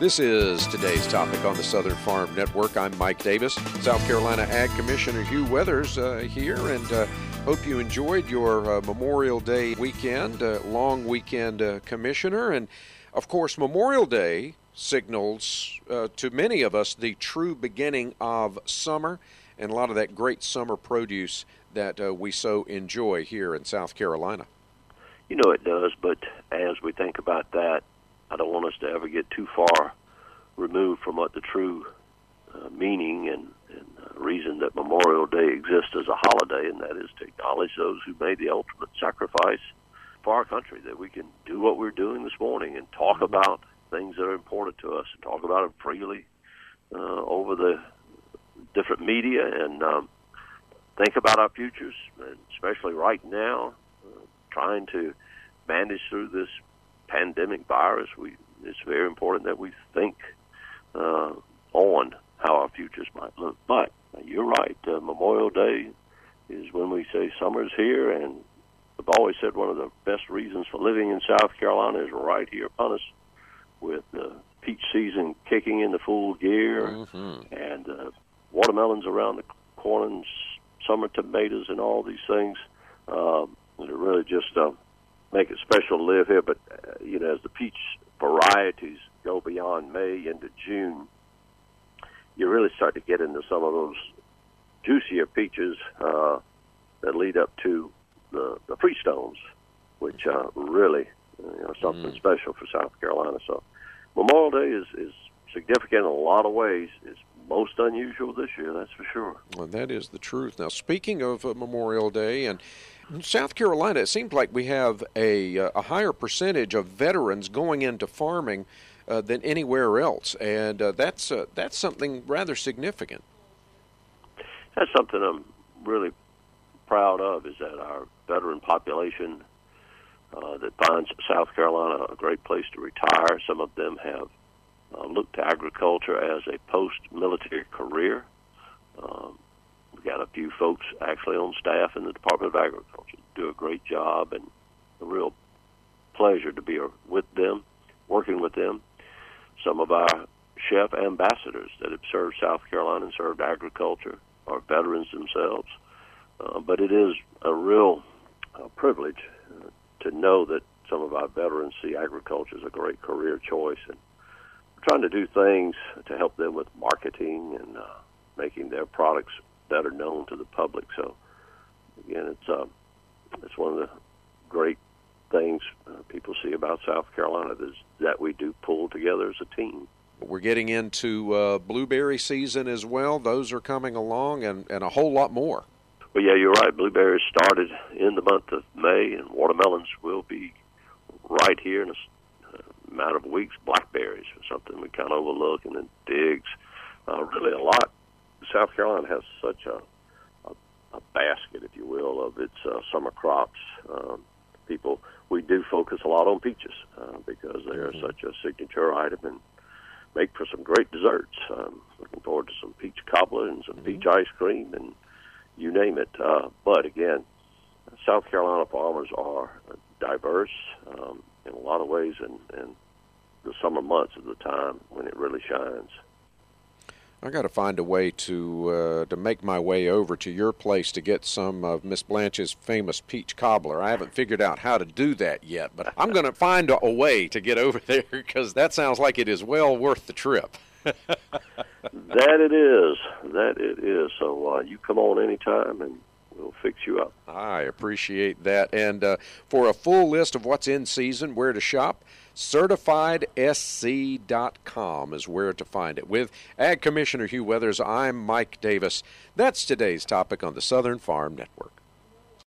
This is today's topic on the Southern Farm Network. I'm Mike Davis. South Carolina Ag Commissioner Hugh Weathers here, and hope you enjoyed your Memorial Day weekend, long weekend, Commissioner. And, of course, Memorial Day signals to many of us the true beginning of summer and a lot of that great summer produce that we so enjoy here in South Carolina. You know it does, but as we think about that, I don't want us to ever get too far removed from what the true meaning and reason that Memorial Day exists as a holiday, and that is to acknowledge those who made the ultimate sacrifice for our country, that we can do what we're doing this morning and talk about things that are important to us and talk about them freely over the different media and think about our futures, and especially right now, trying to manage through this pandemic virus. It's very important that we think on how our futures might look. But you're right, Memorial Day is when we say summer's here, and I've always said one of the best reasons for living in South Carolina is right here upon us, with the peach season kicking into full gear, and watermelons around the corner, and summer tomatoes and all these things. It really just make it special to live here. But, as the peach varieties go beyond May into June, you really start to get into some of those juicier peaches that lead up to the Freestones, which really something special for South Carolina. So Memorial Day is significant in a lot of ways. It's most unusual this year, that's for sure. Well, that is the truth. Now, speaking of Memorial Day, and in South Carolina, it seems like we have a higher percentage of veterans going into farming than anywhere else, and that's something rather significant. That's something I'm really proud of, is that our veteran population that finds South Carolina a great place to retire. Some of them have looked to agriculture as a post-military career. We've got a few folks actually on staff in the Department of Agriculture do a great job, and a real pleasure to be with them, working with them. Some of our chef ambassadors that have served South Carolina and served agriculture are veterans themselves. But it is a real privilege to know that some of our veterans see agriculture as a great career choice, and we're trying to do things to help them with marketing and making their products better known to the public. So again, it's one of the great things people see about South Carolina, is that we do pull together as a team. We're getting into blueberry season as well. Those are coming along, and a whole lot more. Well, yeah, you're right. Blueberries started in the month of May, and watermelons will be right here in a matter of weeks. Blackberries are something we kind of overlook, and then figs. Really a lot. South Carolina has such a basket, if you will, of its summer crops. We do focus a lot on peaches because they are such a signature item and make for some great desserts. Looking forward to some peach cobbler and some peach ice cream, and you name it. But again, South Carolina farmers are diverse in a lot of ways, and the summer months are the time when it really shines. I got to find a way to make my way over to your place to get some of Miss Blanche's famous peach cobbler. I haven't figured out how to do that yet, but I'm going to find a way to get over there, because that sounds like it is well worth the trip. That it is. So you come on anytime, and we'll fix you up. I appreciate that. And for a full list of what's in season, where to shop, CertifiedSC.com is where to find it. With Ag Commissioner Hugh Weathers, I'm Mike Davis. That's today's topic on the Southern Farm Network.